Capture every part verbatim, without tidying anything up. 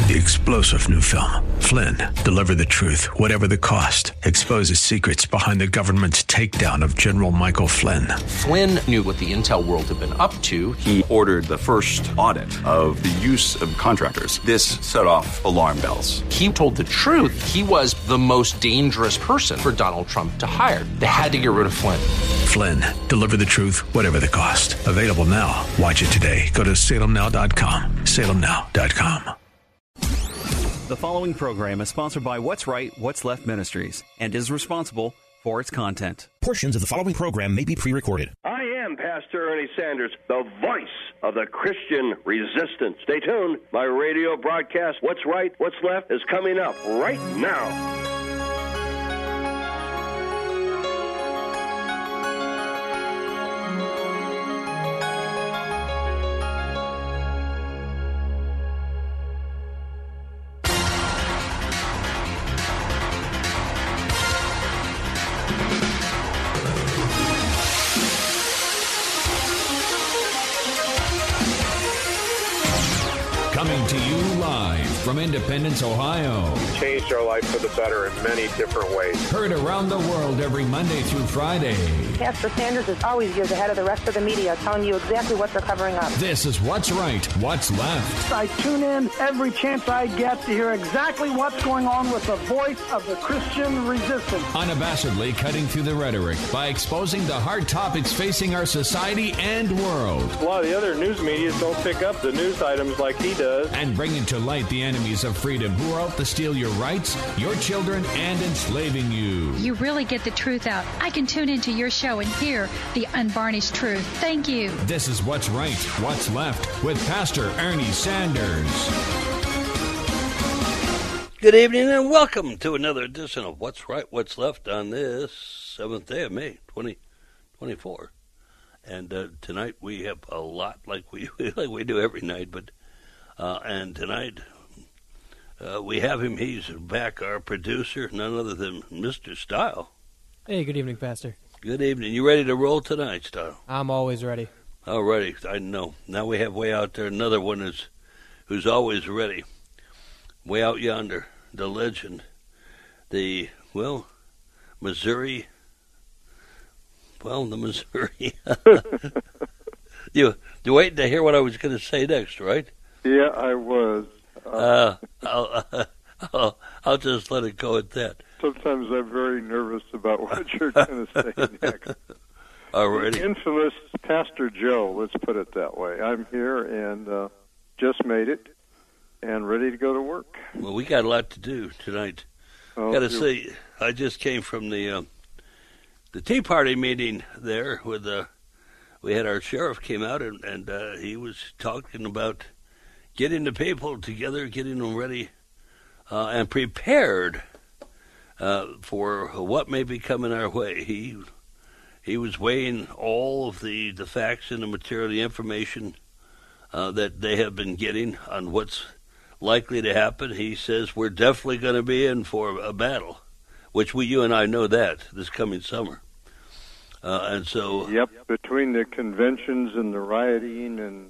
The explosive new film, Flynn, deliver the truth, whatever the cost, exposes secrets behind the government's takedown of General Michael Flynn. Flynn knew what the intel world had been up to. He ordered the first audit of the use of contractors. This set off alarm bells. He told the truth. He was the most dangerous person for Donald Trump to hire. They had to get rid of Flynn. Flynn, deliver the truth, whatever the cost. Available now. Watch it today. Go to salem now dot com. salem now dot com. The following program is sponsored by What's Right, What's Left Ministries and is responsible for its content. Portions of the following program may be pre-recorded. I am Pastor Ernie Sanders, the voice of the Christian resistance. Stay tuned. My radio broadcast, What's Right, What's Left, is coming up right now. Coming to you live from Independence, Ohio. Changed our life for the better in many different ways. Heard around the world every Monday through Friday. Pastor Sanders is always years ahead of the rest of the media, telling you exactly what they're covering up. This is What's Right, What's Left. I tune in every chance I get to hear exactly what's going on with the voice of the Christian resistance. Unabashedly cutting through the rhetoric by exposing the hard topics facing our society and world. A lot of the other news medias don't pick up the news items like he does. And bringing to light the enemies of freedom who are out to steal your rights, your children, and enslaving you. You really get the truth out. I can tune into your show and hear the unvarnished truth. Thank you. This is What's Right, What's Left with Pastor Ernie Sanders. Good evening and welcome to another edition of What's Right, What's Left on this seventh day of May, twenty twenty-four. And uh, tonight we have a lot like we like we do every night, but Uh, and tonight, uh, we have him. He's back, our producer, none other than Mister Style. Hey, good evening, Pastor. Good evening. You ready to roll tonight, Style? I'm always ready. All ready. I know. Now we have way out there another one is, who's always ready. Way out yonder, the legend, the, well, Missouri, well, the Missouri. you, you're waiting to hear what I was going to say next, right? Yeah, I was. Uh, uh, I'll, uh, I'll, I'll just let it go at that. Sometimes I'm very nervous about what you're going to say next. Alrighty. The infamous Pastor Joe, let's put it that way. I'm here and uh, just made it and ready to go to work. Well, we got a lot to do tonight. Oh, got to say, I just came from the uh, the Tea Party meeting there with uh, we had our sheriff came out and, and uh, he was talking about getting the people together, getting them ready uh, and prepared uh, for what may be coming our way. He he was weighing all of the, the facts and the material, the information uh, that they have been getting on what's likely to happen. He says we're definitely going to be in for a battle, which we, you and I know that, this coming summer. Uh, and so... Yep, between the conventions and the rioting and...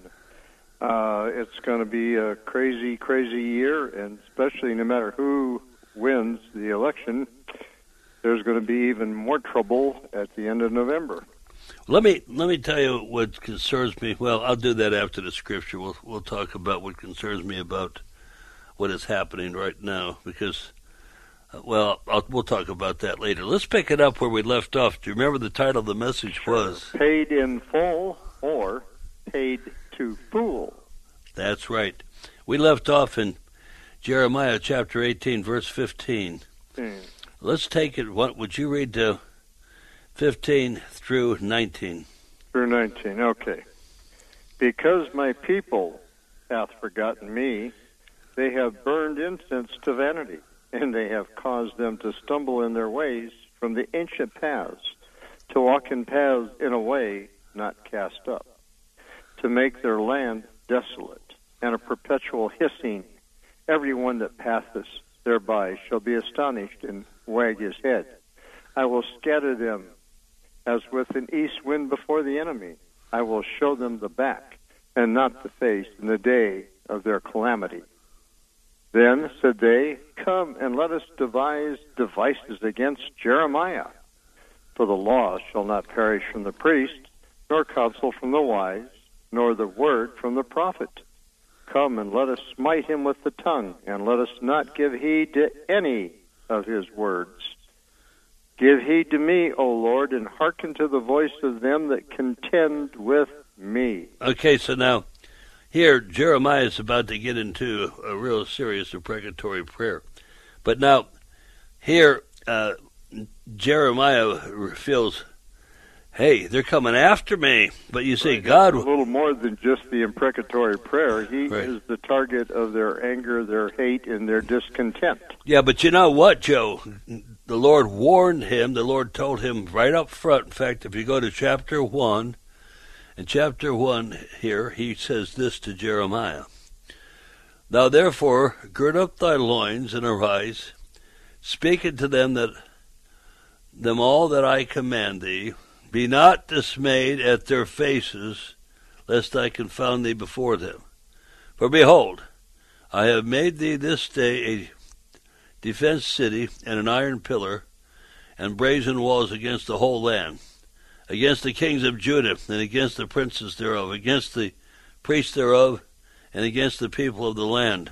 Uh, it's going to be a crazy, crazy year, and especially no matter who wins the election, there's going to be even more trouble at the end of November. Let me let me tell you what concerns me. Well, I'll do that after the scripture. We'll we'll talk about what concerns me about what is happening right now, because, uh, well, I'll, we'll talk about that later. Let's pick it up where we left off. Do you remember the title of the message Sure. was? Paid in full or paid to fool. That's right. We left off in Jeremiah chapter eighteen, verse fifteen. Mm. Let's take it. What would you read to fifteen through nineteen? Through nineteen, okay. Because my people hath forgotten me, they have burned incense to vanity, and they have caused them to stumble in their ways from the ancient paths, to walk in paths in a way not cast up, to make their land desolate, and a perpetual hissing. Every one that passeth thereby shall be astonished and wag his head. I will scatter them as with an east wind before the enemy. I will show them the back and not the face in the day of their calamity. Then said they, Come and let us devise devices against Jeremiah. For the law shall not perish from the priest, nor counsel from the wise, nor the word from the prophet. Come and let us smite him with the tongue, and let us not give heed to any of his words. Give heed to me, O Lord, and hearken to the voice of them that contend with me. Okay, so now, here, Jeremiah is about to get into a real serious imprecatory prayer. But now, here, uh, Jeremiah feels, hey, they're coming after me. But you see, right. God... It's a little more than just the imprecatory prayer. He right. is the target of their anger, their hate, and their discontent. Yeah, but you know what, Joe? The Lord warned him. The Lord told him right up front. In fact, if you go to chapter one, in chapter one here, he says this to Jeremiah. Thou therefore gird up thy loins and arise, speak unto them that them all that I command thee. Be not dismayed at their faces, lest I confound thee before them. For behold, I have made thee this day a defenced city, and an iron pillar, and brazen walls against the whole land, against the kings of Judah, and against the princes thereof, against the priests thereof, and against the people of the land.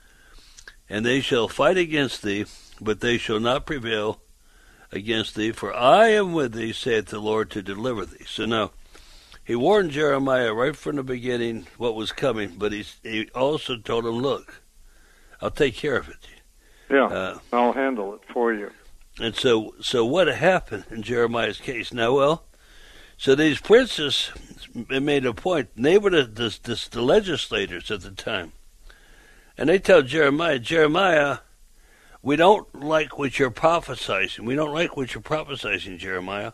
And they shall fight against thee, but they shall not prevail against thee, for I am with thee, saith the Lord, to deliver thee. So now, he warned Jeremiah right from the beginning what was coming, but he, he also told him, look, I'll take care of it. Yeah, uh, I'll handle it for you. And so, so what happened in Jeremiah's case? Now, well, so these princes made a point. They were the, the, the legislators at the time. And they tell Jeremiah, Jeremiah, we don't like what you're prophesying. We don't like what you're prophesying, Jeremiah.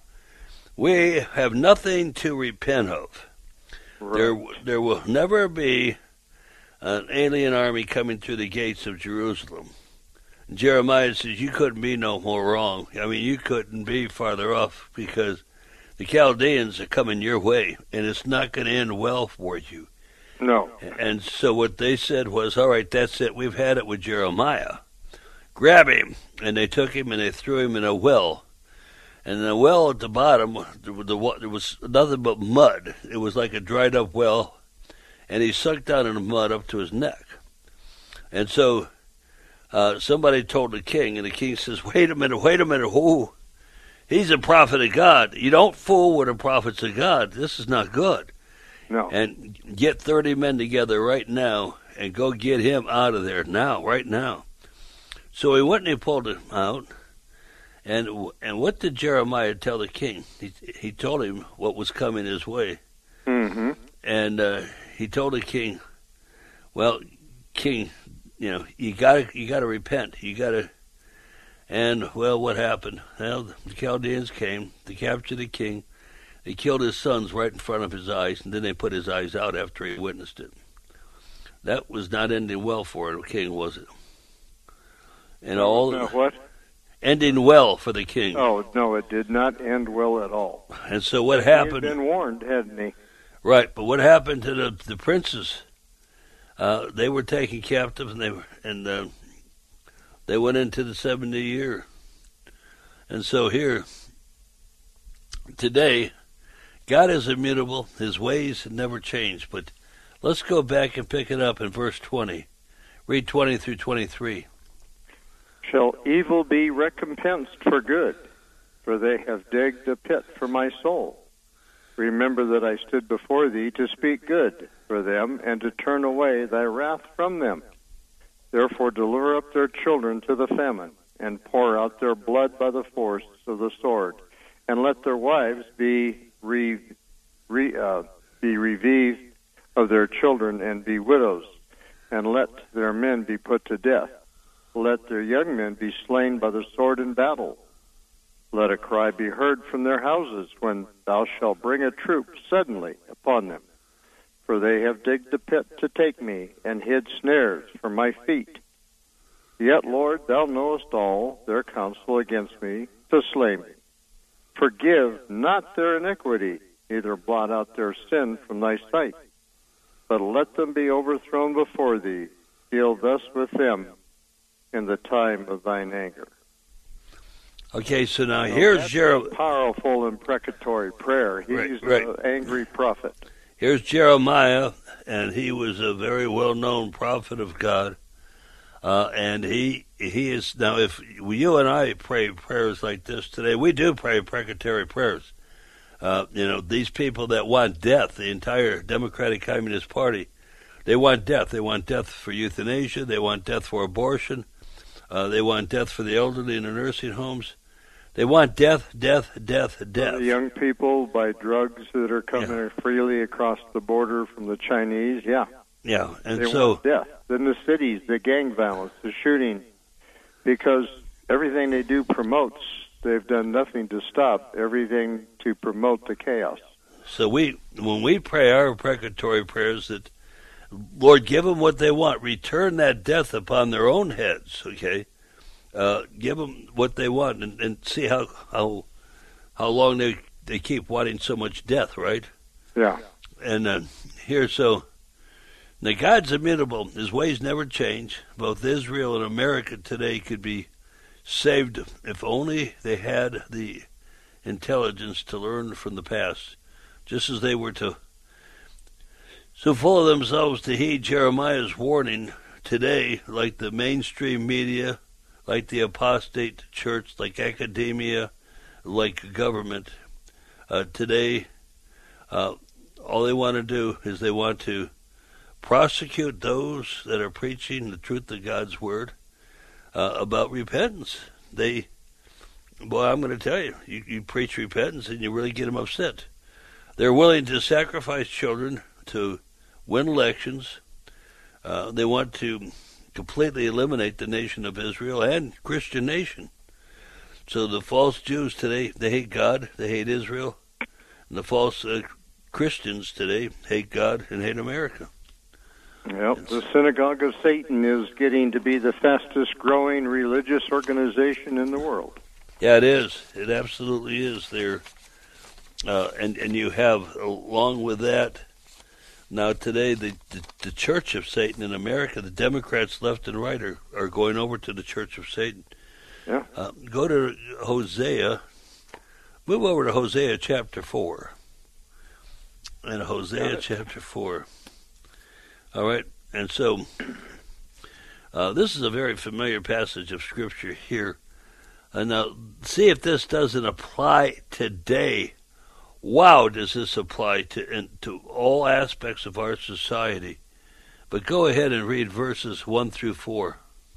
We have nothing to repent of. Right. There, there will never be an alien army coming through the gates of Jerusalem. Jeremiah says, you couldn't be no more wrong. I mean, you couldn't be farther off, because the Chaldeans are coming your way, and it's not going to end well for you. No. And so what they said was, all right, that's it. We've had it with Jeremiah. Grab him. And they took him and they threw him in a well. And in the well at the bottom, there was nothing but mud. It was like a dried up well. And he sunk down in the mud up to his neck. And so uh, somebody told the king, and the king says, wait a minute, wait a minute, who? He's a prophet of God. You don't fool with the prophets of God. This is not good. No. And get thirty men together right now and go get him out of there now, right now. So he went and he pulled him out. And and what did Jeremiah tell the king? He he told him what was coming his way. Mm-hmm. And uh, he told the king, well, king, you know, you gotta you gotta repent. You gotta. And well, what happened? Well, the Chaldeans came. They captured the king. They killed his sons right in front of his eyes, and then they put his eyes out after he witnessed it. That was not ending well for the king, was it? And no, all no, what? Ending well for the king. Oh no, it did not end well at all. And so what he happened? He had been warned, hadn't he? Right, but what happened to the the princes? Uh, they were taken captive, and they were and uh, they went into the seventy year. And so here today, God is immutable. His ways never change. But let's go back and pick it up in verse twenty. Read twenty through twenty-three. Shall evil be recompensed for good? For they have digged a pit for my soul. Remember that I stood before thee to speak good for them, and to turn away thy wrath from them. Therefore deliver up their children to the famine, and pour out their blood by the force of the sword, and let their wives be re, re, uh, be revived of their children, and be widows, and let their men be put to death. Let their young men be slain by the sword in battle. Let a cry be heard from their houses when thou shalt bring a troop suddenly upon them. For they have digged a pit to take me, and hid snares for my feet. Yet, Lord, thou knowest all their counsel against me, to slay me. Forgive not their iniquity, neither blot out their sin from thy sight. But let them be overthrown before thee. deal thus with them in the time of thine anger. Okay, so now So here's that's Jeremiah. a powerful imprecatory prayer. He's Right, an right. angry prophet. Here's Jeremiah, and he was a very well-known prophet of God. Uh, and he he is now. If you and I pray prayers like this today, we do pray precatory prayers. Uh, you know, these people that want death, the entire Democratic Communist Party, they want death. They want death for euthanasia. They want death for abortion. Uh, they want death for the elderly in the nursing homes. They want death, death, death, death. The young people by drugs that are coming Yeah. freely across the border from the Chinese, yeah. Yeah, and they so want death. In the cities, the gang violence, the shooting, because everything they do promotes. They've done nothing to stop, everything to promote the chaos. So we, when we pray our precatory prayers, that Lord, give them what they want, return that death upon their own heads. Okay, uh, give them what they want, and, and see how how how long they they keep wanting so much death, right? Yeah. And uh, here, so now God's immutable; His ways never change. Both Israel and America today could be saved if only they had the intelligence to learn from the past, just as they were to so full of themselves to heed Jeremiah's warning today, like the mainstream media, like the apostate church, like academia, like government. Uh, today, uh, all they want to do is they want to prosecute those that are preaching the truth of God's word. Uh, about repentance. They, boy, I'm going to tell you, you, you preach repentance and you really get them upset. They're willing to sacrifice children to win elections. Uh, they want to completely eliminate the nation of Israel and Christian nation. So the false Jews today, they hate God, they hate Israel. And the false uh, Christians today hate God and hate America. Yep, the Synagogue of Satan is getting to be the fastest growing religious organization in the world. Yeah, it is. It absolutely is there. Uh, and, and you have, along with that, now today, the, the, the Church of Satan in America, the Democrats left and right are, are going over to the Church of Satan. Yeah. Uh, go to Hosea. Move over to Hosea chapter four. And Hosea chapter four. All right, and so uh, this is a very familiar passage of Scripture here. And now, see if this doesn't apply today. Wow, does this apply to in, to all aspects of our society? But go ahead and read verses one through four.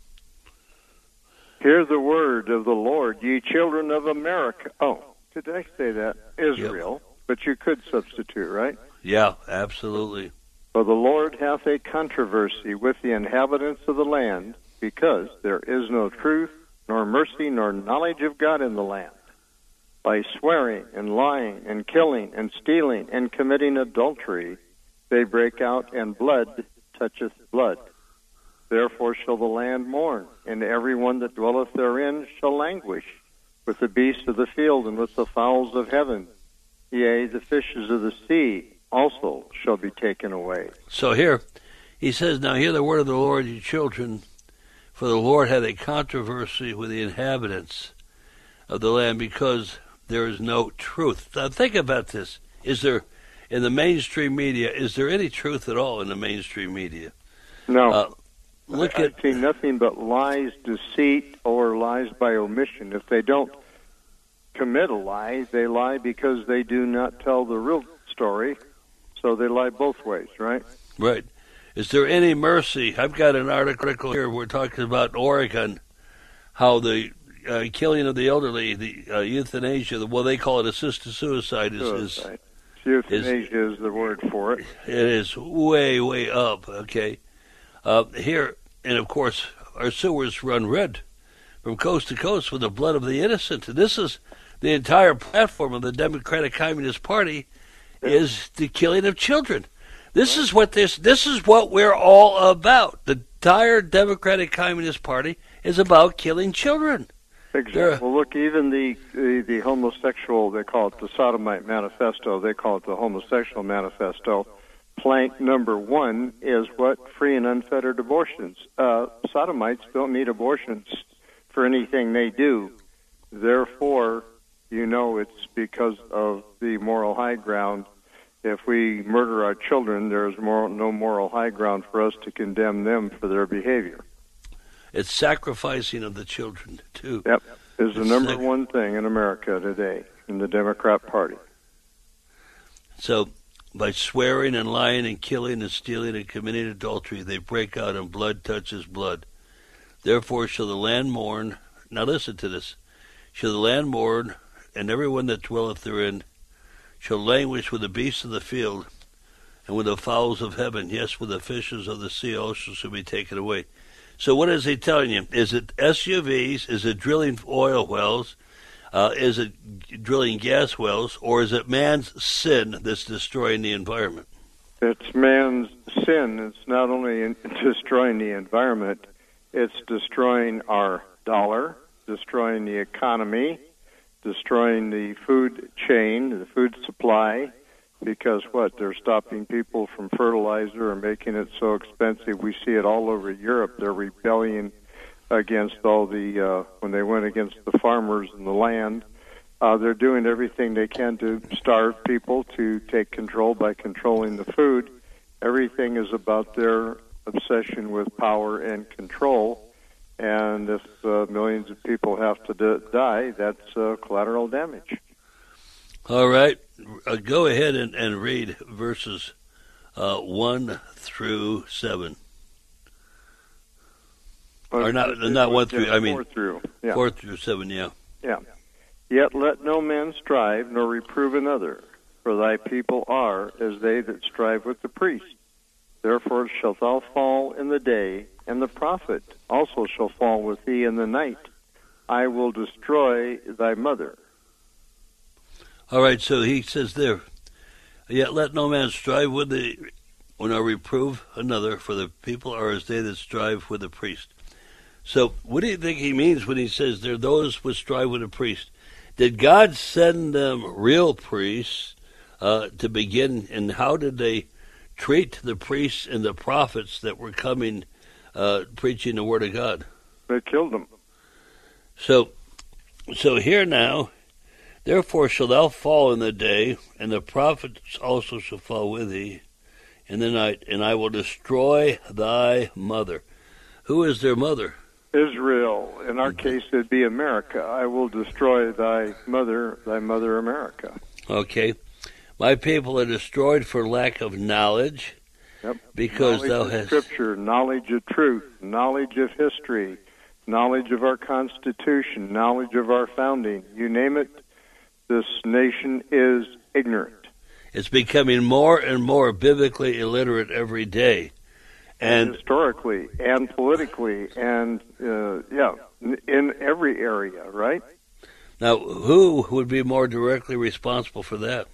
Hear the word of the Lord, ye children of America. Oh, did I say that? Israel. Yep. But you could substitute, right? Yeah, absolutely. For the Lord hath a controversy with the inhabitants of the land, because there is no truth, nor mercy, nor knowledge of God in the land. By swearing and lying and killing and stealing and committing adultery, they break out, and blood toucheth blood. Therefore shall the land mourn, and every one that dwelleth therein shall languish, with the beasts of the field and with the fowls of heaven. Yea, the fishes of the sea also shall be taken away. So here, he says, now hear the word of the Lord, ye children, for the Lord had a controversy with the inhabitants of the land, because there is no truth. Now think about this. Is there, in the mainstream media, is there any truth at all in the mainstream media? No. Uh, look I at see nothing but lies, deceit, or lies by omission. If they don't commit a lie, they lie because they do not tell the real story. So they lie both ways, right? Right. Is there any mercy? I've got an article here. We're talking about Oregon, how the uh, killing of the elderly, the uh, euthanasia, the, well, they call it assisted suicide, is, Suicide. is Euthanasia is, is the word for it. It is way, way up, okay? Uh, here, and of course, our sewers run red from coast to coast with the blood of the innocent. And this is the entire platform of the Democratic Communist Party, is the killing of children. This is what this this is what we're all about. The entire Democratic Communist Party is about killing children. Exactly. Well, look, even the, the the homosexual, they call it the Sodomite Manifesto. They call it the Homosexual Manifesto. plank number one is what? Free and unfettered abortions. Uh, sodomites don't need abortions for anything they do. Therefore, you know it's because of the moral high ground. If we murder our children, there's moral, no moral high ground for us to condemn them for their behavior. It's sacrificing of the children, too. Yep, is the It's number sac- one thing in America today, in the Democrat Party. So, by swearing and lying and killing and stealing and committing adultery, they break out and blood touches blood. Therefore shall the land mourn. Now listen to this. Shall the land mourn, and everyone that dwelleth therein shall languish with the beasts of the field, and with the fowls of heaven, yes, with the fishes of the sea also shall be taken away. So what is he telling you? Is it S U Vs? Is it drilling oil wells? Uh, is it drilling gas wells? Or is it man's sin that's destroying the environment? It's man's sin. It's not only in destroying the environment, it's destroying our dollar, destroying the economy, destroying the food chain, the food supply, because what? They're stopping people from fertilizer or making it so expensive. We see it all over Europe. They're rebelling against all the, uh, when they went against the farmers and the land. Uh, they're doing everything they can to starve people, to take control by controlling the food. Everything is about their obsession with power and control. And if uh, millions of people have to d- die, that's uh, collateral damage. All right. Uh, go ahead and, and read verses uh, one through seven. Or not, not one through, I mean, four through, yeah. four through seven, yeah. Yeah. Yet let no man strive, nor reprove another, for thy people are as they that strive with the priest. Therefore shalt thou fall in the day, and the prophet also shall fall with thee in the night. I will destroy thy mother. All right, so he says there, yet let no man strive with the, nor reprove another, for the people are as they that strive with the priest. So what do you think he means when he says they're those who strive with a priest? Did God send them real priests uh, to begin, and how did they treat the priests and the prophets that were coming uh, preaching the word of God? They killed them. So, so here now, therefore shalt thou fall in the day, and the prophets also shall fall with thee in the night, and I will destroy thy mother. Who is their mother? Israel. In our case, it'd be America. I will destroy thy mother, thy mother America. Okay. My people are destroyed for lack of knowledge. Yep. Because knowledge thou of hast Scripture, knowledge of truth, knowledge of history, knowledge of our Constitution, knowledge of our founding. You name it, this nation is ignorant. It's becoming more and more biblically illiterate every day. And, and historically and politically and, uh, yeah, in every area, right? Now, who would be more directly responsible for that?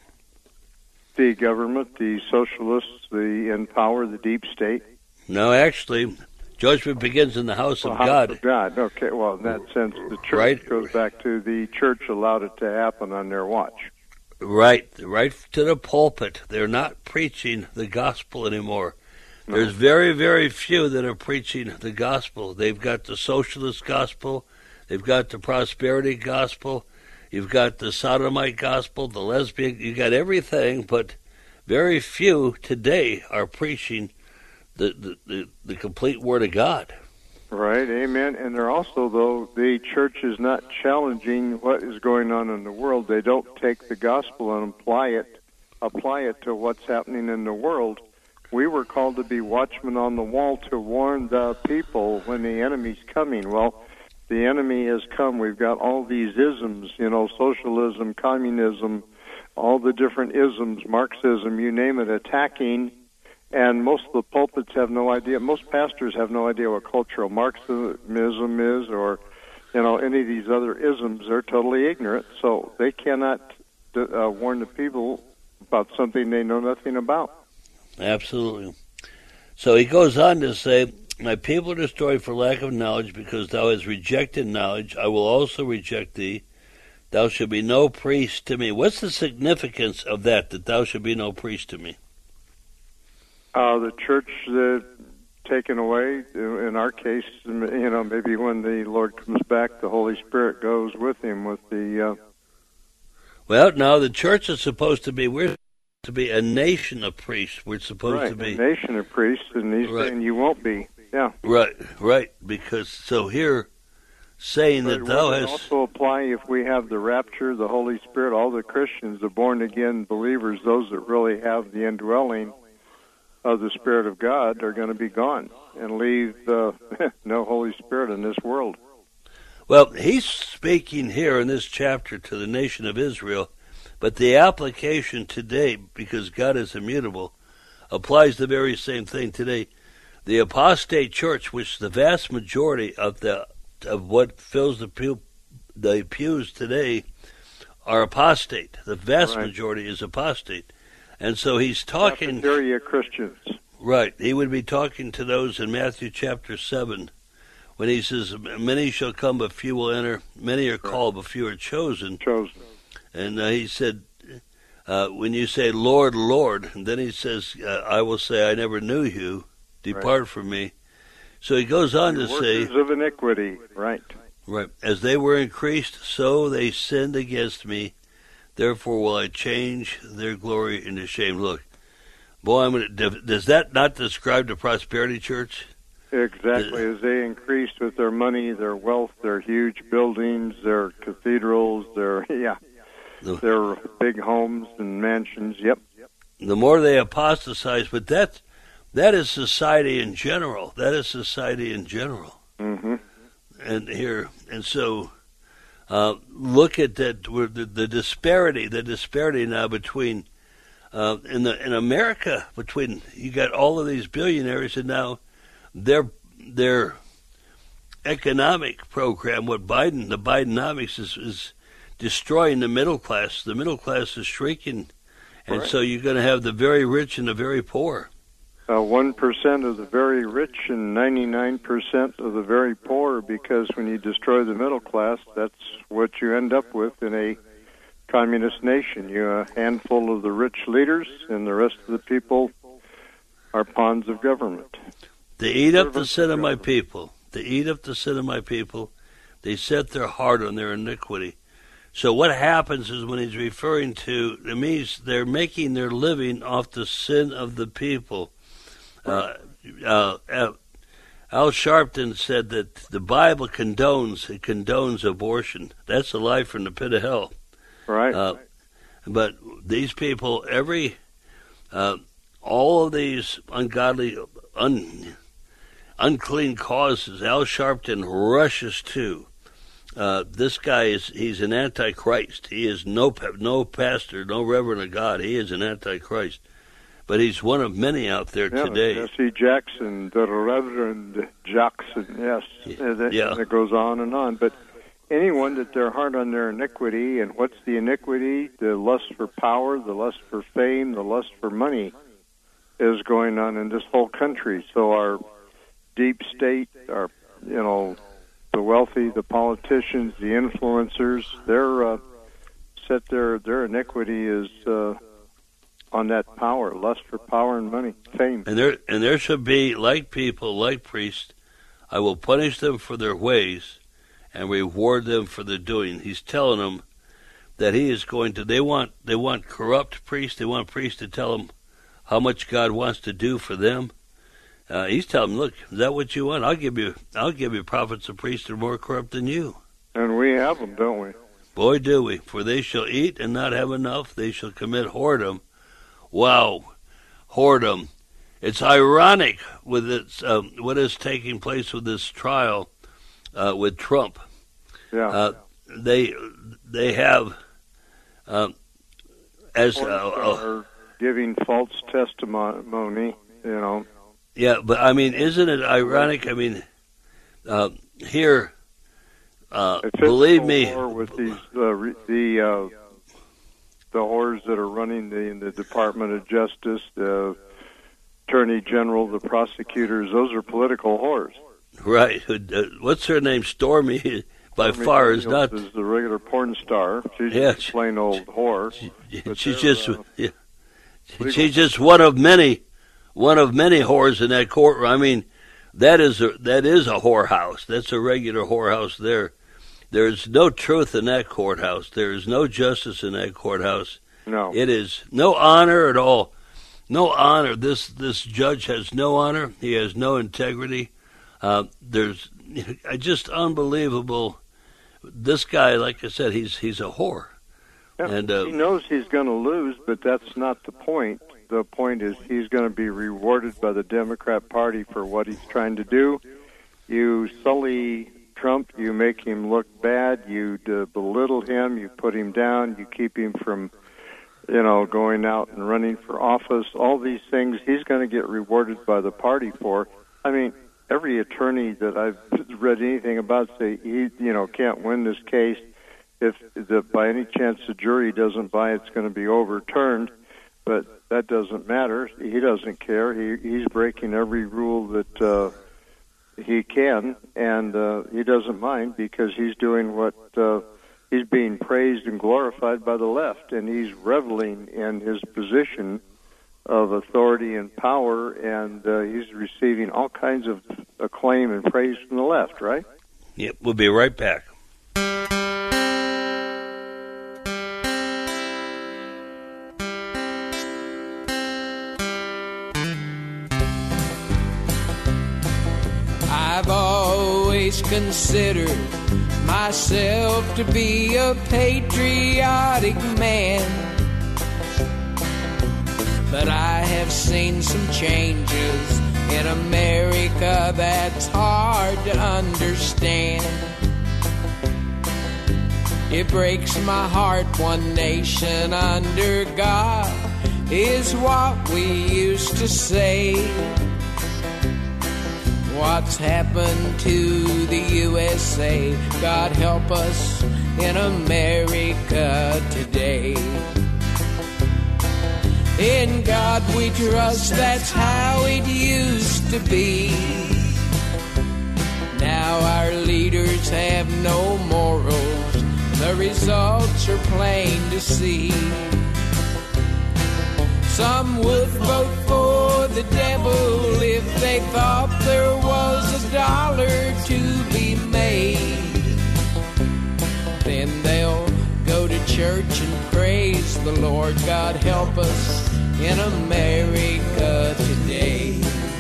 The government, the socialists, the in power, the deep state. No, actually, judgment begins in the house well, of house God. Of God. Okay, well, in that sense, the church right. goes back to the church allowed it to happen on their watch. Right, right to the pulpit. They're not preaching the gospel anymore. No. There's very, very few that are preaching the gospel. They've got the socialist gospel. They've got the prosperity gospel. You've got the sodomite gospel, the lesbian. You got everything, but very few today are preaching the, the, the, the complete Word of God. Right, amen. And they're also, though, the church is not challenging what is going on in the world. They don't take the gospel and apply it, apply it to what's happening in the world. We were called to be watchmen on the wall to warn the people when the enemy's coming. Well, the enemy has come. We've got all these isms, you know, socialism, communism, all the different isms, Marxism, you name it, attacking. And most of the pulpits have no idea. Most pastors have no idea what cultural Marxism is or, you know, any of these other isms. They're totally ignorant, so they cannot uh, warn the people about something they know nothing about. Absolutely. So he goes on to say, my people are destroyed for lack of knowledge, because thou hast rejected knowledge. I will also reject thee. Thou shalt be no priest to me. What's the significance of that, that thou shalt be no priest to me? Uh, the church uh, taken away, in our case, you know, maybe when the Lord comes back, the Holy Spirit goes with him with the... Uh... Well, no, the church is supposed to be, we're to be a nation of priests. We're supposed right, to be... a nation of priests, and he's right. saying you won't be. Yeah. Right, right, because, so here, saying but that thou would hast... also apply if we have the rapture, the Holy Spirit, all the Christians, the born-again believers, those that really have the indwelling of the Spirit of God are going to be gone and leave uh, no Holy Spirit in this world. Well, he's speaking here in this chapter to the nation of Israel, but the application today, because God is immutable, applies the very same thing today. The apostate church, which the vast majority of the of what fills the pew, the pews today are apostate. The vast right. majority is apostate. And so he's talking... Cafeteria Christians. Right. He would be talking to those in Matthew chapter seven when he says, many shall come, but few will enter. Many are called, but few are chosen. Chosen. And uh, he said, uh, when you say, Lord, Lord, and then he says, uh, I will say, I never knew you. Depart right. from me. So he goes on the to say... workers of iniquity. Right. Right. As they were increased, so they sinned against me. Therefore will I change their glory into shame. Look, boy, I'm gonna, does that not describe the prosperity church? Exactly. As they increased with their money, their wealth, their huge buildings, their cathedrals, their, yeah, the, their big homes and mansions, yep. The more they apostatize, but that, that is society in general. That is society in general. Mm-hmm. And here, and so... Uh, look at that the, the disparity, the disparity now between uh, in the in America between you got all of these billionaires and now their their economic program, what Biden the Bidenomics is, is destroying the middle class. The middle class is shrinking, and right. so you're going to have the very rich and the very poor. One uh, percent of the very rich and ninety-nine percent of the very poor, because when you destroy the middle class, that's what you end up with in a communist nation. You have a handful of the rich leaders, and the rest of the people are pawns of government. They eat up the sin of my people. They eat up the sin of my people. They set their heart on their iniquity. So what happens is when he's referring to, it means they're making their living off the sin of the people. Uh, uh, Al Sharpton said that the Bible condones it condones abortion. That's a lie from the pit of hell. Right. Uh, but these people, every uh, all of these ungodly, un, unclean causes, Al Sharpton rushes to. Uh, this guy is he's an antichrist. He is no no pastor, no reverend of God. He is an antichrist. But he's one of many out there yeah, today. Jesse Jackson, the Reverend Jackson, yes. Yeah. yeah. And it goes on and on. But anyone that they're hard on their iniquity, and what's the iniquity? The lust for power, the lust for fame, the lust for money is going on in this whole country. So our deep state, our, you know, the wealthy, the politicians, the influencers, their uh, set their their iniquity is... Uh, on that power, lust for power and money, fame. And there and there should be, like people, like priests, I will punish them for their ways and reward them for their doing. He's telling them that he is going to, they want they want corrupt priests, they want priests to tell them how much God wants to do for them. Uh, he's telling them, look, is that what you want? I'll give you I'll give you prophets and priests that are more corrupt than you. And we have them, don't we? Boy, do we. For they shall eat and not have enough, they shall commit whoredom. Wow, whoredom. It's ironic with its, um, what is taking place with this trial uh, with Trump. Yeah. Uh, they they have, um, as... Uh, uh, giving false testimony, you know. Yeah, but I mean, isn't it ironic? I mean, uh, here, uh, believe me... With these, uh, the... Uh, the whores that are running the, the Department of Justice, the Attorney General, the prosecutors, those are political whores. Right. What's her name? Stormy, by Stormy far, Daniels is not... is the regular porn star. She's yeah, just a plain old whore. She, she's just... Uh, yeah, she's just one of many, one of many whores in that courtroom. I mean, that is a, that is a whorehouse. That's a regular whorehouse there. There's no truth in that courthouse. There is no justice in that courthouse. No. It is no honor at all. No honor. This this judge has no honor. He has no integrity. Uh, there's just unbelievable. This guy, like I said, he's he's a whore. Yeah, and uh, he knows he's going to lose, but that's not the point. The point is he's going to be rewarded by the Democrat Party for what he's trying to do. You sully Trump, you make him look bad, you uh, belittle him, you put him down, you keep him from, you know, going out and running for office. All these things he's going to get rewarded by the party for. I mean, every attorney that I've read anything about say he, you know, can't win this case. If the, by any chance the jury doesn't buy it, it's going to be overturned. But that doesn't matter. He doesn't care. He, he's breaking every rule that uh, he can, and uh, he doesn't mind because he's doing what uh, he's being praised and glorified by the left, and he's reveling in his position of authority and power, and uh, he's receiving all kinds of acclaim and praise from the left, right? Yep, we'll be right back. I've always considered myself to be a patriotic man, but I have seen some changes in America that's hard to understand. It breaks my heart one nation under God is what we used to say. What's happened to the U S A? God help us in America today. In God we trust, that's how it used to be. Now our leaders have no morals. The results are plain to see. Some would vote for the devil if they thought there was a dollar to be made. Then they'll go to church and praise the Lord. God help us in America today.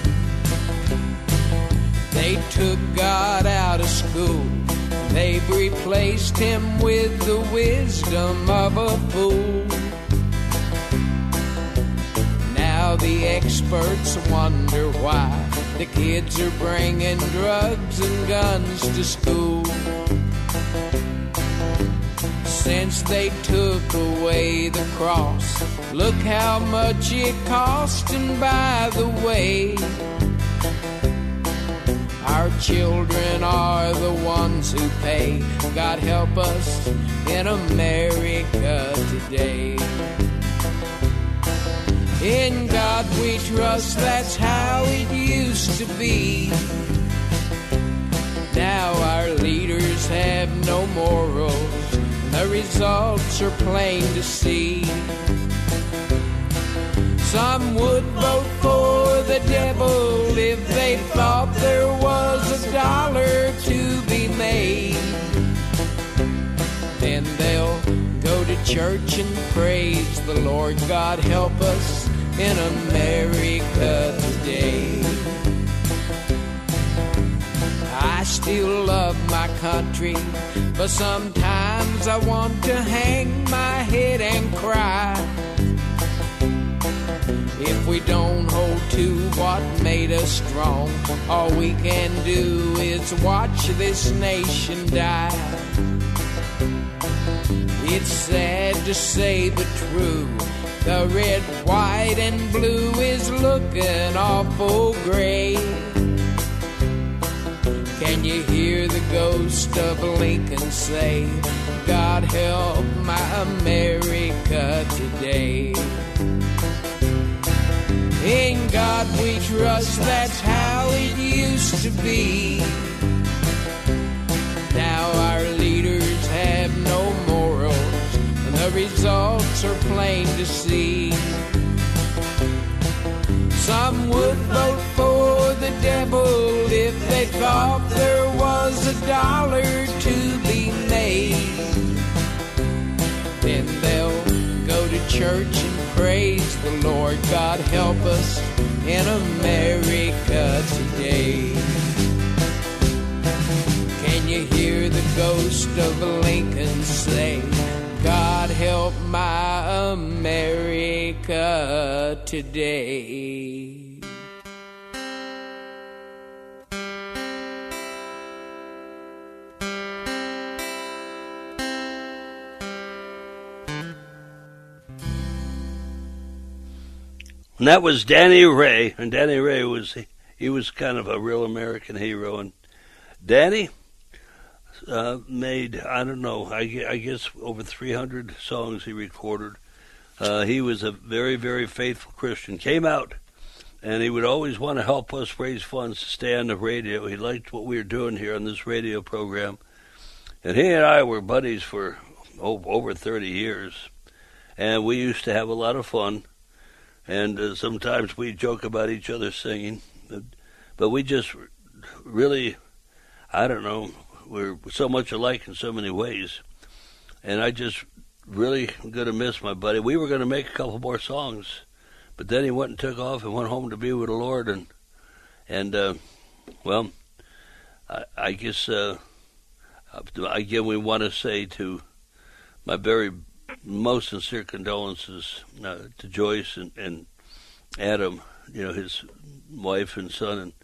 They took God out of school. They've replaced him with the wisdom of a fool. Now the experts wonder why the kids are bringing drugs and guns to school. Since they took away the cross, look how much it cost. And by the way, our children are the ones who pay. God help us in America today. In God we trust, that's how it used to be. Now our leaders have no morals. The results are plain to see. Some would vote for the devil if they thought there was a dollar to be made. Then they'll go to church and praise the Lord. God help us in America today. I still love my country, but sometimes I want to hang my head and cry. If we don't hold to what made us strong, all we can do is watch this nation die. It's sad to say the truth. The red, white, and blue is looking awful gray. Can you hear the ghost of Lincoln say, God help my America today? In God we trust, that's how it used to be. Now our leaders have no morals, and the results are plain to see. Some would vote for the devil if they thought there was a dollar to be made. Then they'll go to church and praise the Lord. God help us in America today. Can you hear the ghost of Lincoln say, God help my America today? And that was Danny Ray, and Danny Ray was he was kind of a real American hero. And Danny uh, made, I don't know, I, I guess over three hundred songs he recorded. Uh, he was a very, very faithful Christian. Came out, and he would always want to help us raise funds to stay on the radio. He liked what we were doing here on this radio program. And he and I were buddies for oh, over thirty years. And we used to have a lot of fun. And uh, sometimes we joke about each other singing, but, but we just really, I don't know, we're so much alike in so many ways. And I just really going to miss my buddy. We were going to make a couple more songs, but then he went and took off and went home to be with the Lord. And, and uh, well, I, I guess, uh, again, we want to say to my very most sincere condolences uh, to Joyce and, and Adam, you know, his wife and son, and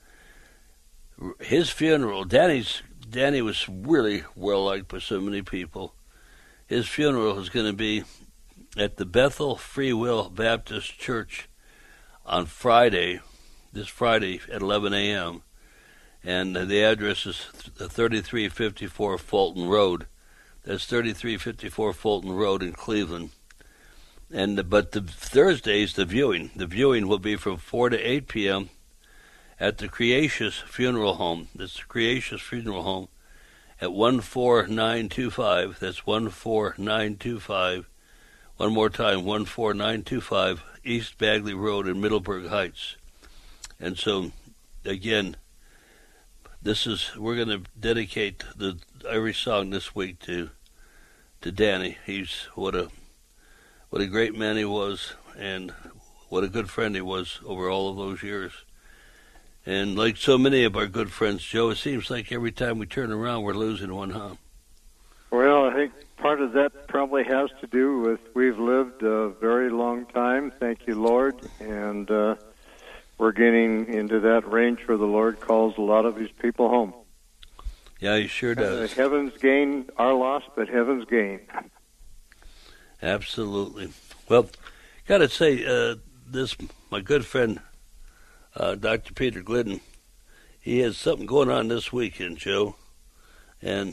his funeral. Danny's Danny was really well liked by so many people. His funeral is going to be at the Bethel Free Will Baptist Church on Friday, this Friday at eleven a.m. And uh, the address is thirty-three fifty-four Fulton Road. That's thirty-three fifty-four Fulton Road in Cleveland. And but the Thursdays, the viewing, the viewing will be from four to eight p.m. at the Creatious Funeral Home. That's the Creatious Funeral Home at one four nine two five. That's one four nine two five. One more time, one four nine two five East Bagley Road in Middleburg Heights. And so, again, this is we're going to dedicate the every song this week to. to Danny. He's what a what a great man he was, and what a good friend he was over all of those years. And like so many of our good friends, Joe, it seems like every time we turn around we're losing one, huh? Well, I think part of that probably has to do with we've lived a very long time, thank you, Lord, and uh, we're getting into that range where the Lord calls a lot of his people home. Yeah, he sure does. Uh, heaven's gain, our loss, but heaven's gain. Absolutely. Well, got to say, uh, this my good friend, uh, Doctor Peter Glidden, he has something going on this weekend, Joe. And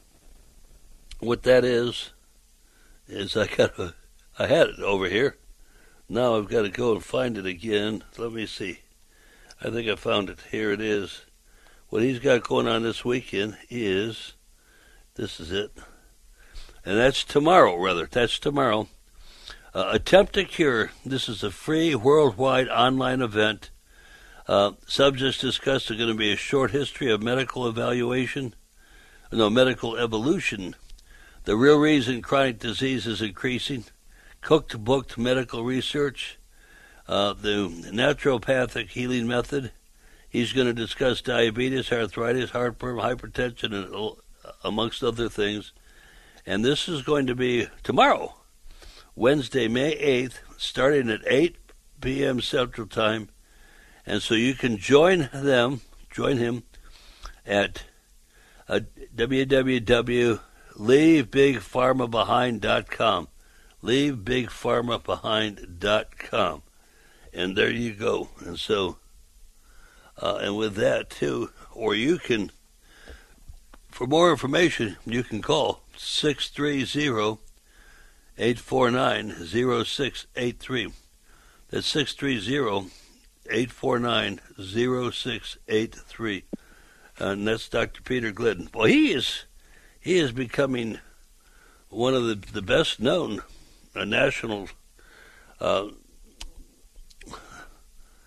what that is, is I got a, I had it over here. Now I've got to go and find it again. Let me see. I think I found it. Here it is. What he's got going on this weekend is, this is it, and that's tomorrow, rather. That's tomorrow. Uh, Attempt to Cure. This is a free worldwide online event. Uh, subjects discussed are going to be a short history of medical evaluation, no, medical evolution, the real reason chronic disease is increasing, cooked-booked medical research, uh, the naturopathic healing method. He's going to discuss diabetes, arthritis, heartburn, hypertension, and amongst other things. And this is going to be tomorrow, Wednesday, May eighth, starting at eight p.m. Central Time. And so you can join them, join him at uh, w w w dot leave big pharma behind dot com. leave big pharma behind dot com. And there you go. And so, uh, and with that too, or you can, for more information, you can call six three zero, eight four nine, zero six eight three. That's six three zero, eight four nine, zero six eight three. And that's Doctor Peter Glidden. Well, he is he is becoming one of the, the best known uh, national uh,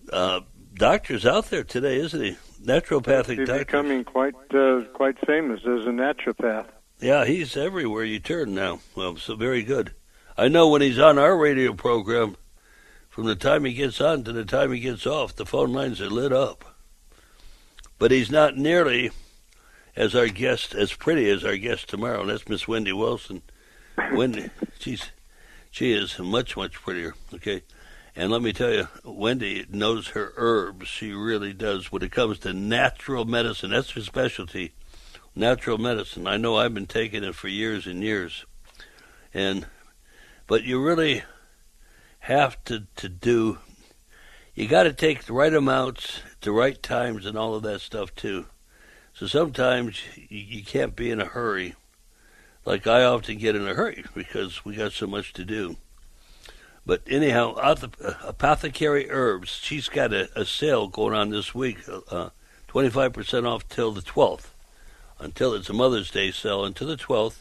uh, doctors out there today, isn't he? Naturopathic He's doctor. becoming quite uh, quite famous as a naturopath. Yeah, he's everywhere you turn now. Well, so very good. I know when he's on our radio program, from the time he gets on to the time he gets off, the phone lines are lit up. But he's not nearly as our guest, as pretty as our guest tomorrow, and that's Miss Wendy Wilson. Wendy, she's, she is much, much prettier, okay? And let me tell you, Wendy knows her herbs. She really does. When it comes to natural medicine, that's her specialty, natural medicine. I know I've been taking it for years and years. And but you really have to, to do, you got to take the right amounts, the right times, and all of that stuff, too. So sometimes you, you can't be in a hurry. Like I often get in a hurry because we got so much to do. But anyhow, Apothecary Herbs, she's got a, a sale going on this week, uh, twenty-five percent off till the twelfth, until it's a Mother's Day sale, until the twelfth.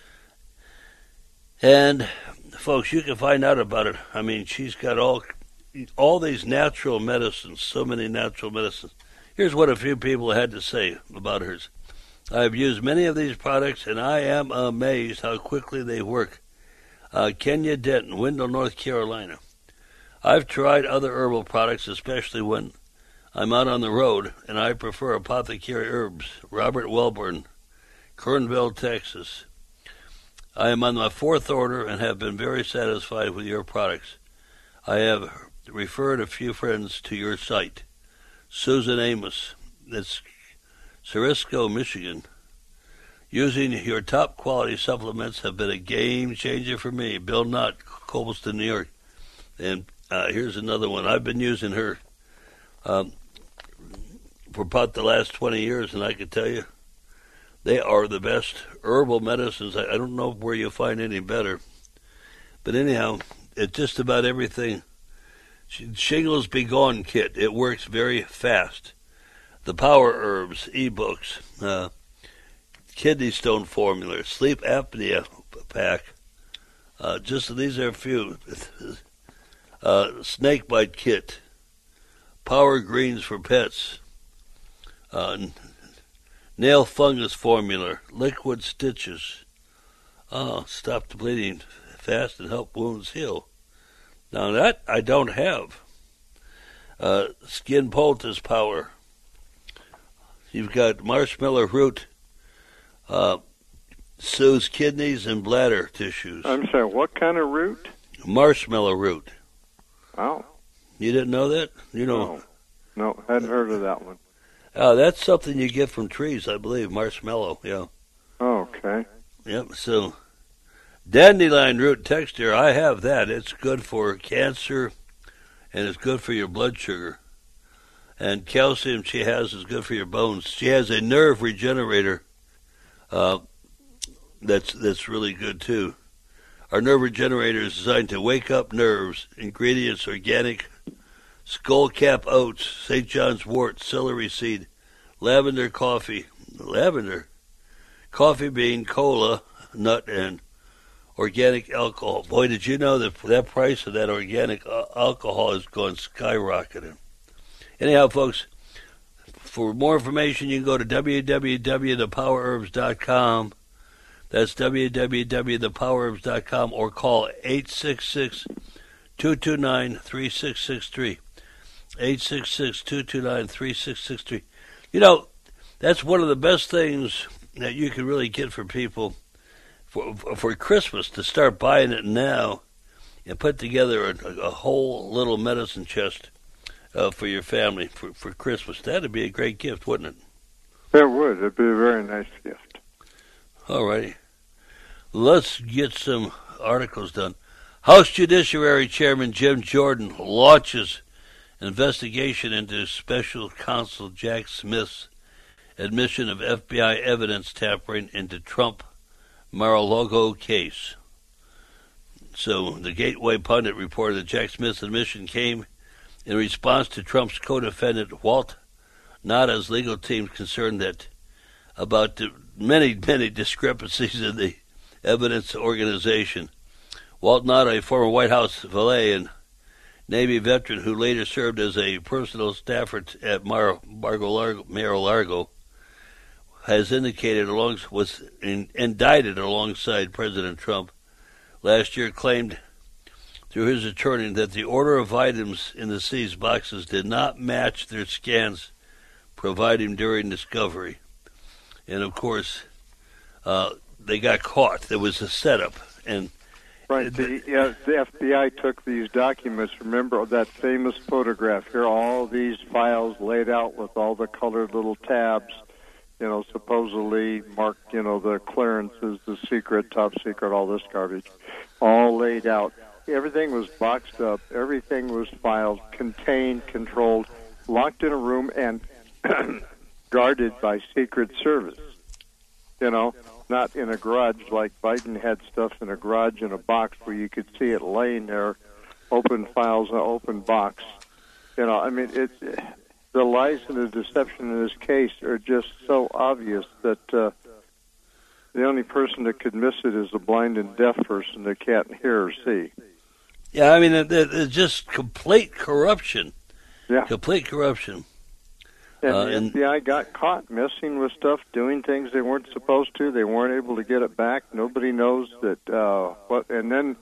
And, folks, you can find out about it. I mean, she's got all all these natural medicines, so many natural medicines. Here's what a few people had to say about hers. I've used many of these products, and I am amazed how quickly they work. Uh, Kenya Denton, Wendell, North Carolina. I've tried other herbal products, especially when I'm out on the road, and I prefer Apothecary Herbs. Robert Welborn, Kernville, Texas. I am on my fourth order and have been very satisfied with your products. I have referred a few friends to your site. Susan Amos, that's Cerisco, Michigan. Using your top quality supplements have been a game changer for me. Bill Knott, Cobbleston, New York. And uh, here's another one. I've been using her um, for about the last twenty years, and I can tell you, they are the best herbal medicines. I, I don't know where you'll find any better. But anyhow, it's just about everything. Shingles Be Gone kit. It works very fast. The Power Herbs e-books. Uh, Kidney Stone formula, sleep apnea pack. Uh, just these are a few. Uh, snake bite kit, power greens for pets, uh, nail fungus formula, liquid stitches. Oh, stop the bleeding fast and help wounds heal. Now that I don't have. Uh, skin poultice power. You've got marshmallow root. Uh, soothes kidneys and bladder tissues. I'm sorry, what kind of root? Marshmallow root. Oh. You didn't know that? You know. No, no hadn't heard of that one. Uh, that's something you get from trees, I believe, marshmallow, yeah. Oh, okay. Yep, so dandelion root texture, I have that. It's good for cancer, and it's good for your blood sugar. And calcium she has is good for your bones. She has a nerve regenerator. Uh, that's that's really good too. Our nerve regenerator is designed to wake up nerves. Ingredients: organic skullcap oats, Saint John's wort, celery seed, lavender coffee, lavender, coffee bean, cola, nut, and organic alcohol. Boy, did you know that that price of that organic alcohol is going skyrocketing. Anyhow, folks, for more information, you can go to w w w dot the power herbs dot com. That's w w w dot the power herbs dot com, or call eight six six, two two nine, three six six three. eight six six, two two nine, three six six three. You know, that's one of the best things that you can really get for people for, for Christmas, to start buying it now and put together a, a whole little medicine chest Uh, for your family for, for Christmas. That'd be a great gift, wouldn't it? It would. It'd be a very nice gift. All righty. Let's get some articles done. House Judiciary Chairman Jim Jordan launches investigation into Special Counsel Jack Smith's admission of F B I evidence tampering into Trump Mar-a-Lago case. So the Gateway Pundit reported that Jack Smith's admission came in response to Trump's co-defendant Walt Nauda's legal team concerned that about the many, many discrepancies in the evidence organization. Walt Nauda, a former White House valet and Navy veteran who later served as a personal staffer at Mar- Mar- Mar-a-Lago, has indicated along was in, indicted alongside President Trump last year, claimed through his attorney that the order of items in the seized boxes did not match their scans provided during discovery. And of course, uh, they got caught. There was a setup. And right, the, yeah, the F B I took these documents. Remember that famous photograph here, all these files laid out with all the colored little tabs, you know, supposedly marked, you know, the clearances, the secret, top secret, all this garbage, all laid out. Everything was boxed up. Everything was filed, contained, controlled, locked in a room, and guarded by Secret Service. You know, not in a garage like Biden had stuff in a garage in a box where you could see it laying there, open files, an open box. You know, I mean, it, the lies and the deception in this case are just so obvious that uh, the only person that could miss it is a blind and deaf person that can't hear or see. Yeah, I mean, it, it, it's just complete corruption. Yeah. Complete corruption. And uh, the and, F B I got caught messing with stuff, doing things they weren't supposed to. They weren't able to get it back. Nobody knows that uh, what. And then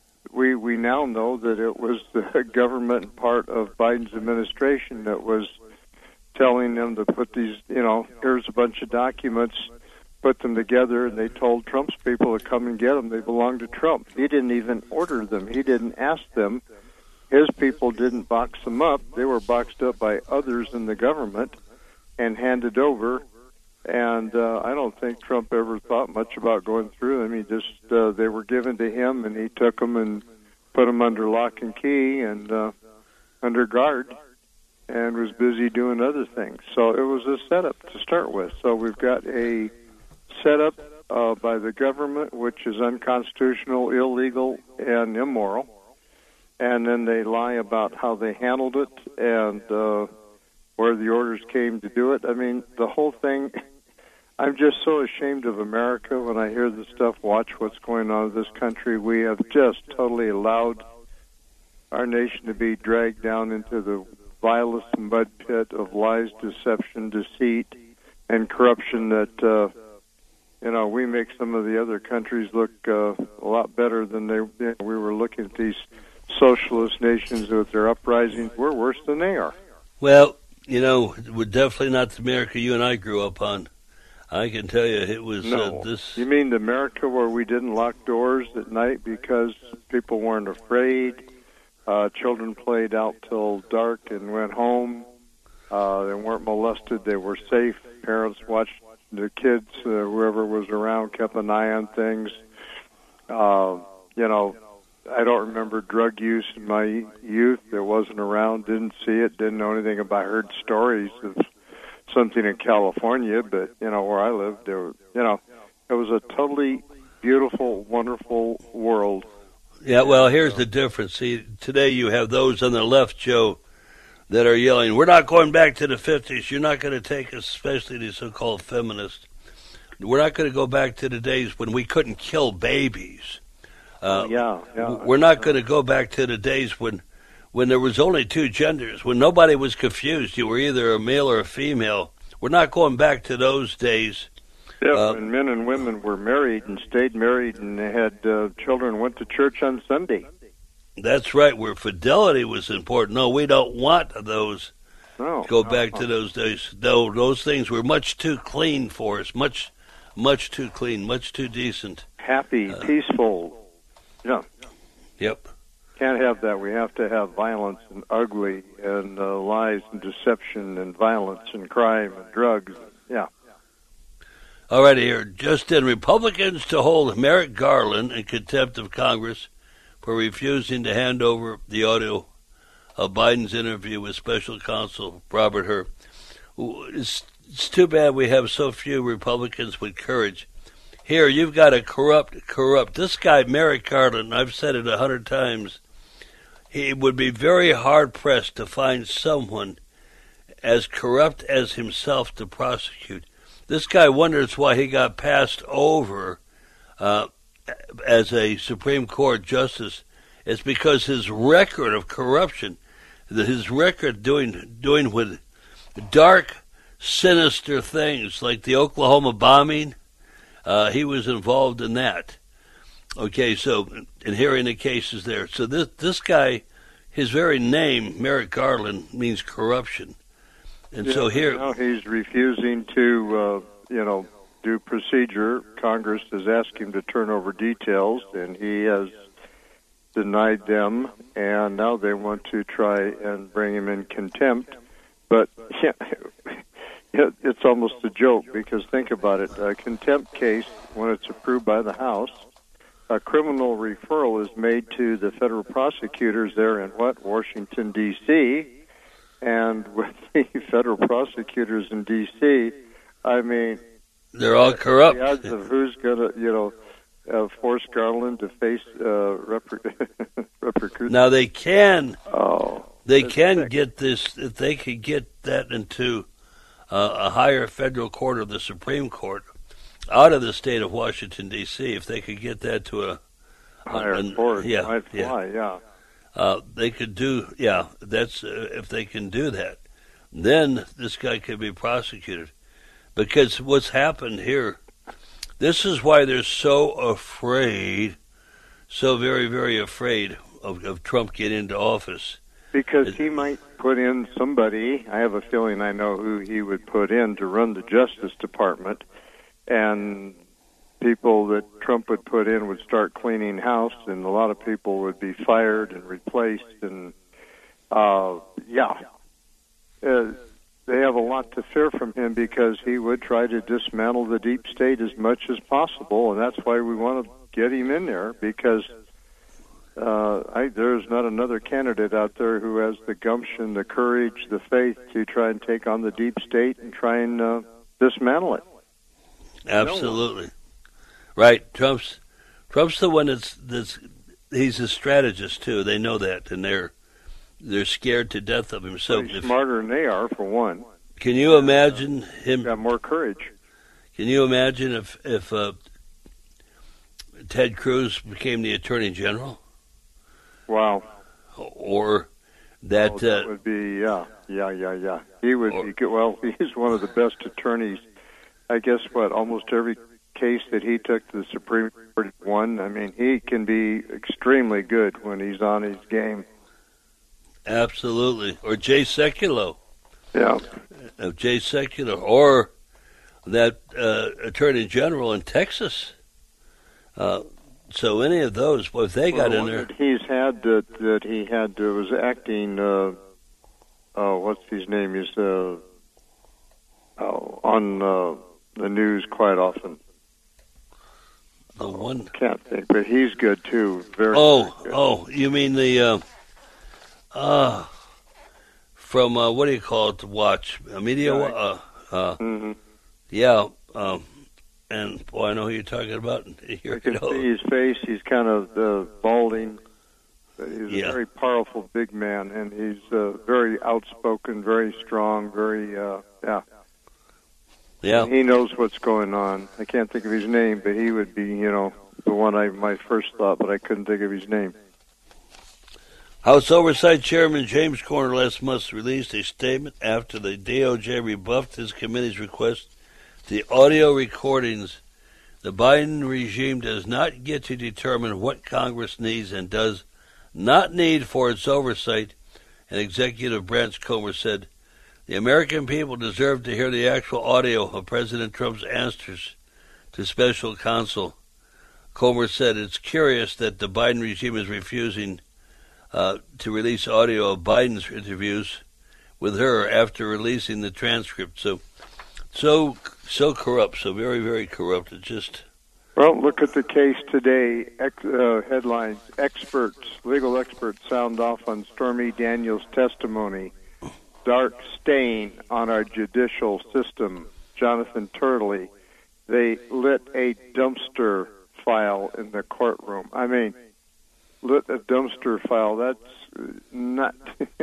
we we now know that it was the government part of Biden's administration that was telling them to put these. You know, here's a bunch of documents, put them together, and they told Trump's people to come and get them. They belong to Trump. He didn't even order them. He didn't ask them. His people didn't box them up. They were boxed up by others in the government and handed over. And uh, I don't think Trump ever thought much about going through them. He just, uh, they were given to him, and he took them and put them under lock and key and uh, under guard and was busy doing other things. So it was a setup to start with. So we've got a setup uh, by the government, which is unconstitutional, illegal, and immoral. And then they lie about how they handled it and uh, where the orders came to do it. I mean, the whole thing, I'm just so ashamed of America when I hear this stuff, watch what's going on in this country. We have just totally allowed our nation to be dragged down into the vilest mud pit of lies, deception, deceit, and corruption that, uh, you know, we make some of the other countries look uh, a lot better than they, you know, we were looking at these socialist nations with their uprisings. We're worse than they are. Well, you know, we're definitely not the America you and I grew up on. I can tell you it was no. uh, this... You mean the America where we didn't lock doors at night because people weren't afraid? Uh, children played out till dark and went home. Uh, they weren't molested. They were safe. Parents watched the kids, uh, whoever was around, kept an eye on things. Uh, you know, I don't remember drug use in my youth. It wasn't around, didn't see it, didn't know anything about. I heard stories of something in California, but, you know, where I lived, there was, you know, it was a totally beautiful, wonderful world. Yeah, well, here's the difference. See, today you have those on the left, Joe, that are yelling, we're not going back to the fifties. You're not going to take us, especially the so-called feminists. We're not going to go back to the days when we couldn't kill babies. Uh, yeah, yeah. We're not going to go back to the days when, when there was only two genders, when nobody was confused. You were either a male or a female. We're not going back to those days. Yeah, uh, when men and women were married and stayed married and they had uh, children, went to church on Sunday. That's right, where fidelity was important. No, we don't want those. No, go no, back no. to those days. No, those things were much too clean for us. Much, much too clean. Much too decent. Happy, uh, peaceful. Yeah. Yep. Can't have that. We have to have violence and ugly and uh, lies and deception and violence and crime and drugs. Yeah. All right, here. Just in, Republicans to hold Merrick Garland in contempt of Congress for refusing to hand over the audio of Biden's interview with Special Counsel Robert Hur. It's, it's too bad we have so few Republicans with courage. Here, you've got a corrupt, corrupt. This guy, Merrick Garland, I've said it a hundred times, he would be very hard-pressed to find someone as corrupt as himself to prosecute. This guy wonders why he got passed over uh, as a Supreme Court justice It's because his record of corruption, his record doing doing with dark, sinister things like the Oklahoma bombing, uh, he was involved in that. Okay, so and hearing the cases there. So this this guy, his very name, Merrick Garland, means corruption, and yeah, so here now he's refusing to, uh, you know, do procedure. Congress has asked him to turn over details, and he has denied them, and now they want to try and bring him in contempt. But yeah, it, it's almost a joke, because think about it. A contempt case, when it's approved by the House, a criminal referral is made to the federal prosecutors there in what? Washington, D C, and with the federal prosecutors in D C, I mean, they're all corrupt. The odds of who's going to, you know, Uh, force Garland to face uh, repercussions. Now they can, oh, they can sick. get this. If they could get that into uh, a higher federal court of the Supreme Court, out of the state of Washington D C, if they could get that to a higher a, court, yeah, might fly, yeah, yeah. Uh, they could do, yeah. That's uh, if they can do that, then this guy could be prosecuted, because what's happened here. This is why they're so afraid, so very, very afraid of, of Trump getting into office. Because he might put in somebody, I have a feeling I know who he would put in to run the Justice Department, and people that Trump would put in would start cleaning house, and a lot of people would be fired and replaced, and uh, yeah. Uh, They have a lot to fear from him, because he would try to dismantle the deep state as much as possible, and that's why we want to get him in there, because uh, I, there's not another candidate out there who has the gumption, the courage, the faith to try and take on the deep state and try and uh, dismantle it. Absolutely. Right. Trump's Trump's the one that's, that's he's a strategist, too. They know that, and they're They're scared to death of him. So he's if, smarter than they are, for one. Can you imagine him? He's got more courage. Can you imagine if if uh, Ted Cruz became the Attorney General? Wow. Or that, oh, that uh, would be yeah, yeah, yeah, yeah. He would or, be good. Well, he's one of the best attorneys. I guess what almost every case that he took to the Supreme Court won. I mean, he can be extremely good when he's on his game. Absolutely. Or Jay Sekulow. Yeah. Of Jay Sekulow. Or that uh, Attorney General in Texas. Uh, so any of those, well, if they well, got in there. That he's had that, that he had uh, was acting, uh, oh, what's his name? He's uh, oh, on uh, the news quite often. The one. Can't think, but he's good too. Very, oh, very good. Oh, you mean the. Uh, Uh, from, uh, what do you call it, to watch? Uh, media? Right. Uh, uh, mm-hmm. Yeah, um, and, boy, I know who you're talking about. Here I can you see his face. He's kind of uh, balding. But he's yeah. a very powerful big man, and he's uh, very outspoken, very strong, very, uh, yeah. Yeah. And he knows what's going on. I can't think of his name, but he would be, you know, the one I my first thought, but I couldn't think of his name. House Oversight Chairman James Corner last month released a statement after the D O J rebuffed his committee's request. The audio recordings, the Biden regime does not get to determine what Congress needs and does not need for its oversight, and Executive Branch Comer said. The American people deserve to hear the actual audio of President Trump's answers to special counsel. Comer said it's curious that the Biden regime is refusing Uh, to release audio of Biden's interviews with her after releasing the transcript. So, so, so corrupt, so very, very corrupt. It just. Well, look at the case today. Ex- uh, headlines: Experts, legal experts, sound off on Stormy Daniels' testimony. Dark stain on our judicial system. Jonathan Turley. They lit a dumpster file in the courtroom. I mean. Lit a dumpster file. That's not.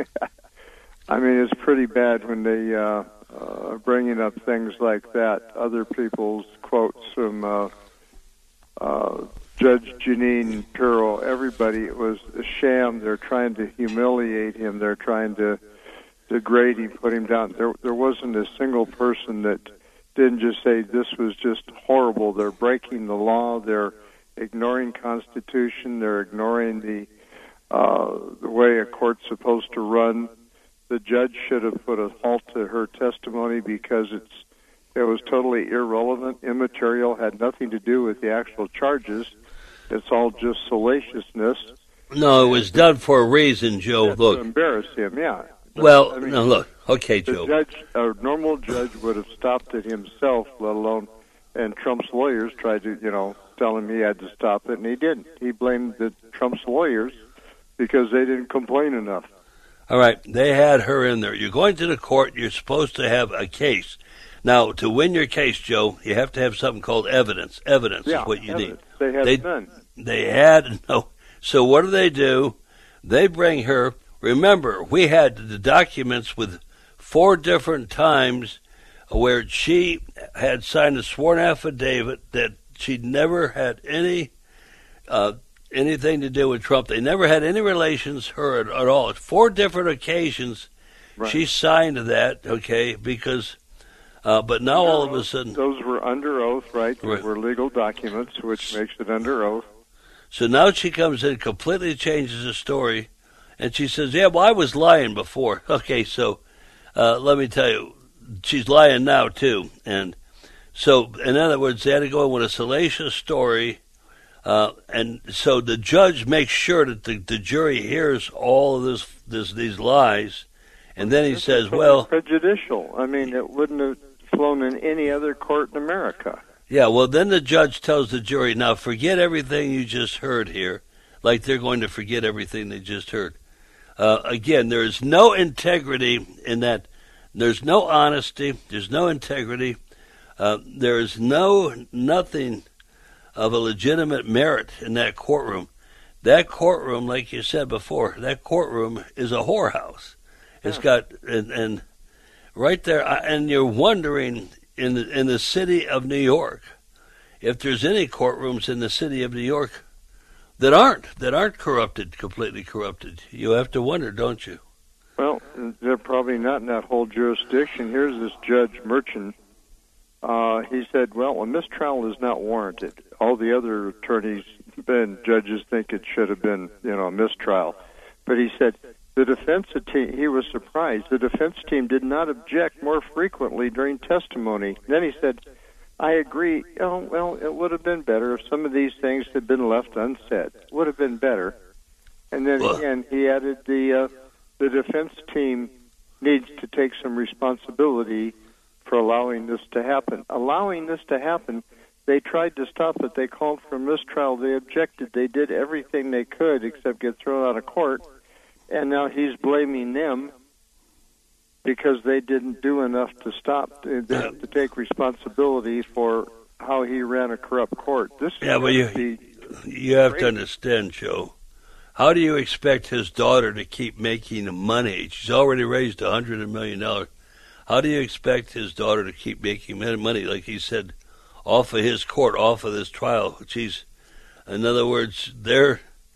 I mean, it's pretty bad when they uh, uh, are bringing up things like that. Other people's quotes from uh, uh, Judge Jeanine Pirro, everybody, it was a sham. They're trying to humiliate him. They're trying to degrade him, put him down. There, there wasn't a single person that didn't just say this was just horrible. They're breaking the law. They're ignoring Constitution. They're ignoring the uh, the way a court's supposed to run. The judge should have put a halt to her testimony because it's it was totally irrelevant, immaterial, had nothing to do with the actual charges. It's all just salaciousness. No, it was done for a reason, Joe. Yeah, look, to embarrass him, yeah. But, well, I mean, no, look. Okay, the Joe. Judge, a normal judge would have stopped it himself, let alone, and Trump's lawyers tried to, you know, tell him he had to stop it, and he didn't. He blamed the Trump's lawyers because they didn't complain enough. All right, they had her in there. You're going to the court. You're supposed to have a case. Now, to win your case, Joe, you have to have something called evidence. Evidence yeah, is what you evidence. need. They had they, none. They had no. So what do they do? They bring her. Remember, we had the documents with four different times where she had signed a sworn affidavit that she'd never had any uh, anything to do with Trump. They never had any relations, her at, at all. Four different occasions right. she signed that, okay, because, uh, but now under all oath, of a sudden. Those were under oath, right? They right. were legal documents, which makes it under oath. So now she comes in, completely changes the story, and she says, yeah, well, I was lying before. Okay, so uh, let me tell you, she's lying now, too. And so, in other words, they had to go in with a salacious story, uh, and so the judge makes sure that the, the jury hears all of this, this these lies, and then he this says, is well... prejudicial. I mean, it wouldn't have flown in any other court in America. Yeah, well, then the judge tells the jury, now forget everything you just heard here, like they're going to forget everything they just heard. Uh, again, there is no integrity in that. There's no honesty. There's no integrity. Uh, there is no nothing of a legitimate merit in that courtroom. That courtroom, like you said before, that courtroom is a whorehouse. It's yeah. got and, and right there, and you're wondering in the in the city of New York if there's any courtrooms in the city of New York that aren't that aren't corrupted, completely corrupted. You have to wonder, don't you? Well, they're probably not in that whole jurisdiction. Here's this Judge Merchant. Uh, he said, well, a mistrial is not warranted. All the other attorneys and judges think it should have been, you know, a mistrial. But he said the defense team, he was surprised. The defense team did not object more frequently during testimony. Then he said, I agree. Oh, well, it would have been better if some of these things had been left unsaid. It would have been better. And then well, again, he added the uh, the defense team needs to take some responsibility for allowing this to happen. Allowing this to happen, they tried to stop it. They called for mistrial. They objected. They did everything they could except get thrown out of court. And now he's blaming them because they didn't do enough to stop, to, to take responsibility for how he ran a corrupt court. This yeah, but you, you have to understand, Joe. How do you expect his daughter to keep making money? She's already raised one hundred million dollars. How do you expect his daughter to keep making money, like he said, off of his court, off of this trial? She's, in other words, they're,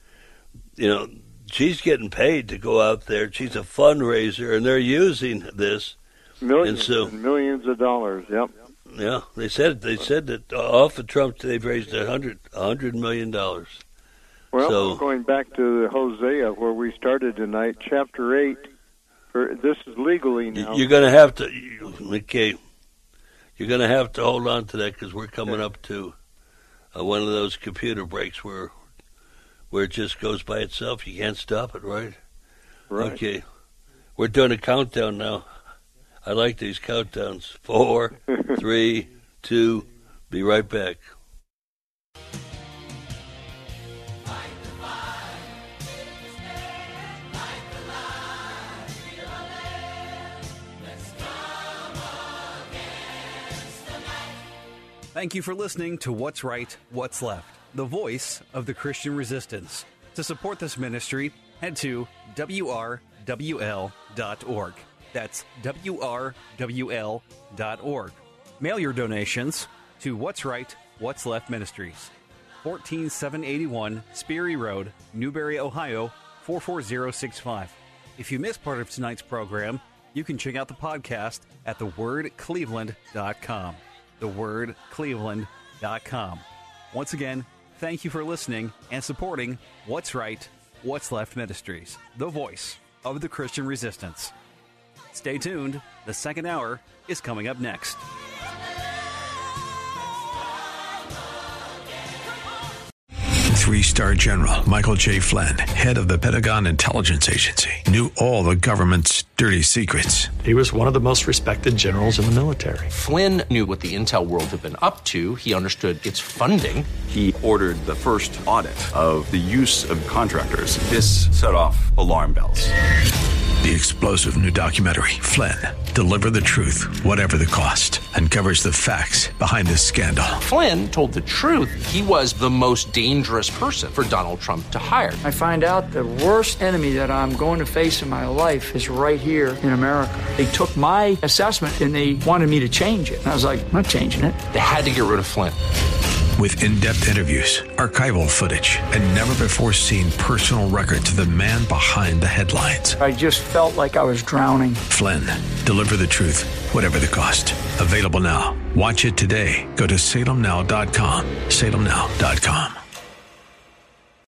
you know, she's getting paid to go out there. She's a fundraiser, and they're using this. Millions and, so, and millions of dollars, yep. Yeah, they said they said that off of Trump, they've raised a hundred, a hundred million dollars. Well, so, going back to Hosea, where we started tonight, chapter eight, for, this is legally now. You're going to have to, okay, you're going to have to hold on to that because we're coming up to uh, one of those computer breaks where where it just goes by itself. You can't stop it, right? Right. Okay. We're doing a countdown now. I like these countdowns. Four, three, two, be right back. Thank you for listening to What's Right, What's Left, the voice of the Christian resistance. To support this ministry, head to W R W L dot org. That's W R W L dot org. Mail your donations to What's Right, What's Left Ministries, one four seven eight one Speary Road, Newberry, Ohio, four four zero six five. If you missed part of tonight's program, you can check out the podcast at the word cleveland dot com. the word cleveland dot com. Once again, thank you for listening and supporting What's Right, What's Left Ministries, the voice of the Christian resistance. Stay tuned. The second hour is coming up next. Three-star General Michael J. Flynn, head of the Pentagon Intelligence Agency, knew all the government's dirty secrets. He was one of the most respected generals in the military. Flynn knew what the intel world had been up to. He understood its funding. He ordered the first audit of the use of contractors. This set off alarm bells. The explosive new documentary, Flynn, Deliver the Truth, Whatever the Cost, uncovers the facts behind this scandal. Flynn told the truth. He was the most dangerous person for Donald Trump to hire. I find out the worst enemy that I'm going to face in my life is right here in America. They took my assessment and they wanted me to change it. And I was like, I'm not changing it. They had to get rid of Flynn. With in-depth interviews, archival footage, and never-before-seen personal records of the man behind the headlines. I just felt like I was drowning. Flynn, Deliver the Truth, Whatever the Cost. Available now. Watch it today. Go to salem now dot com. salem now dot com.